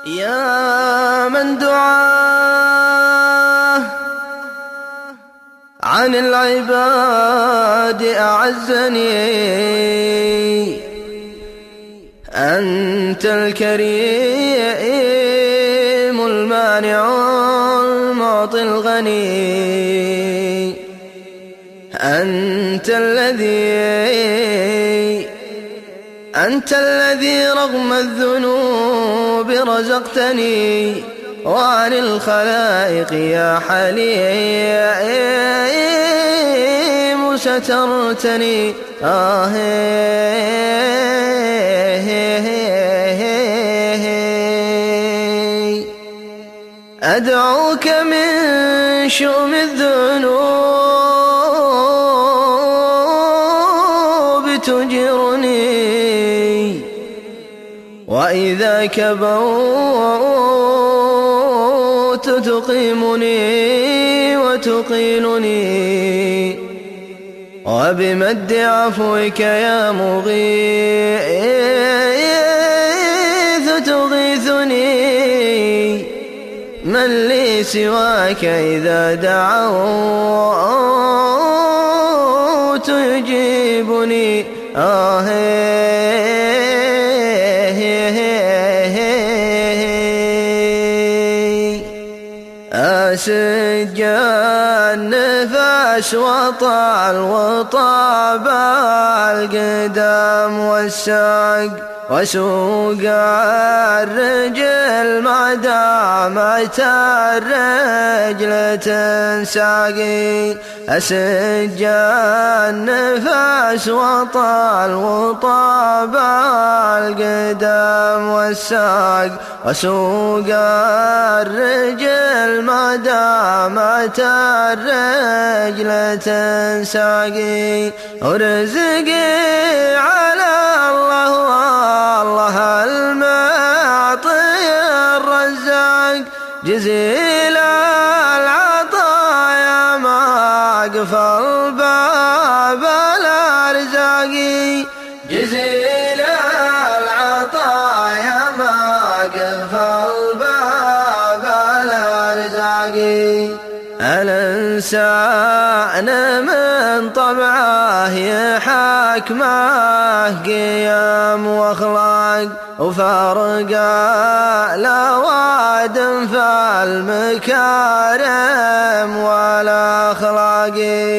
يا من دعاه عن العباد أعزني، أنت الكريم المانع المعطي الغني، أنت الذي رغم الذنوب رزقتني، وعن الخلائق يا حليم سترتني. أدعوك من شؤم الذنوب تجرني، وإذا كبوت تقيمني وتقيلني، وبمد عفوك يا مغيث تغيثني. من لي سواك إذا دعوت يجيبني. أسج النفس وطال وطاب القدام والساق، وسوق الرجل ما دامت الرجل تنساقي. أسج النفس وطال وطاب القدام والساق، وسوق الرجل ما دامت الرجل تنساقي. ورزقي على الله والله المعطي الرزاق، جزيل العطايا ما قفل باب الأرزاق. جزيل العطايا ما قفل باب الأرزاق. الإنسان من طبعه يحكمه قيم وأخلاق، وفرق الأواد فالمكارم والأخلاق.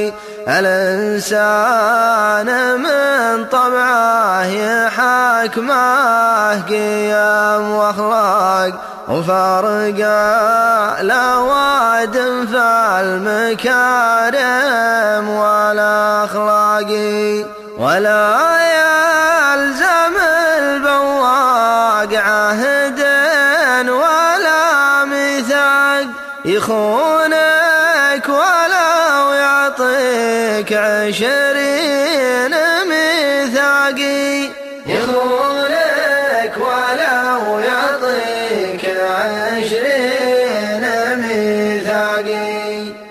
الإنسان من طبعه يحكمه قيم وأخلاق، وفرق الأواد فالمكارم والأخلاق. ولا يلزم البواق عهد ولا ميثاق، يخونك ولو يعطيك 20 ميثاقي. يخونك ولو يعطيك 20 ميثاقي.